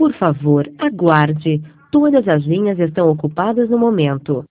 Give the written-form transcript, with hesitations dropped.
Por favor, aguarde. Todas as linhas estão ocupadas no momento.